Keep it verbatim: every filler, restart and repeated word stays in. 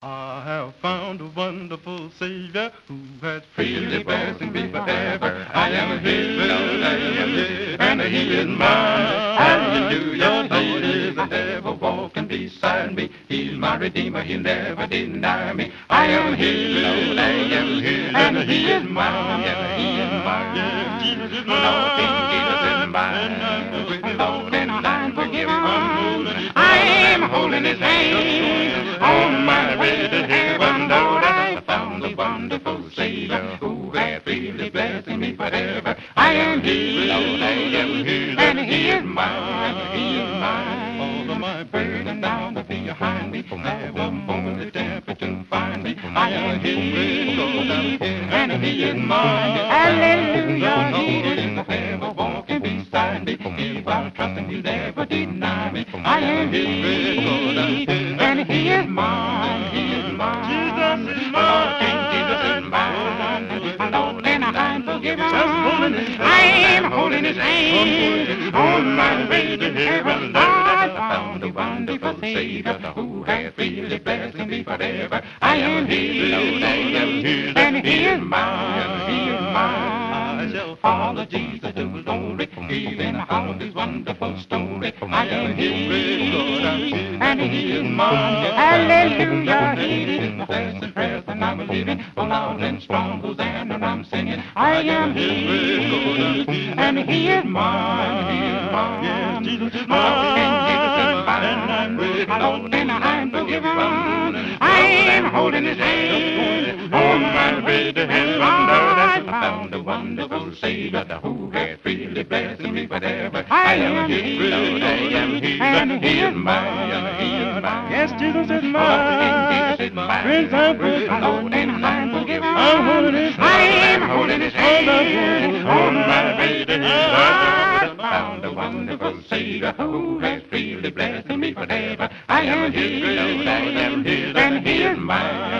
I have found a wonderful Savior who has freely blessed me forever. I am His, Lord, I am His, and He is mine. Hallelujah, Lord is the devil walking beside me. He's my Redeemer, He'll never deny me. I am His, Lord, I am His, and He is mine. And He is mine. Yeah, Jesus is mine. Lord, King Jesus is mine. Lord, and I'm forgiven. I am holding His hand on my way to heaven. Lord, I found a wonderful Savior who has freely blessed me forever. I am His, Lord, I am His, and He is mine. He is mine. All of my burden down to be behind me. Never only temper to find me. I am His, Lord, I am His, and He is mine. Hallelujah, He is never walking beside me. If I'm trusting, He'll never deny me. I am His, Lord, I am His, and He is mine. He is mine. Jesus is mine. King Jesus is mine. Lord, and I'm forgiven. I am holding His hand on my way to heaven. I found a wonderful Savior who has freely blessed me forever. I am His, Lord, I am His, and He is mine. He is mine. I shall follow Jesus to glory, even out His wonderful story. I am His, Lord, I am His, and He is mine. Hallelujah, He is the best and present I'm living, loud and strong, Hosanna, and I'm singing. I am His, Lord, I am His, and He is mine. He is mine. Yes, Jesus is mine. And Jesus is mine. And I'm ready, Lord, and I'm forgiven. I am holding His hand on my way to heaven. I found a wonderful Savior who has freely blessed me forever. I am His, Lord, I am His, and He is mine. He is mine. Yes, Jesus is mine. Jesus is mine. Prince of Peace, Lord, and I'm forgiven. I'm holding His hand. I am holding His hand on my way to heaven. I found a wonderful Savior who has freely blessed me forever. I am His, Lord, I am His, and He is mine.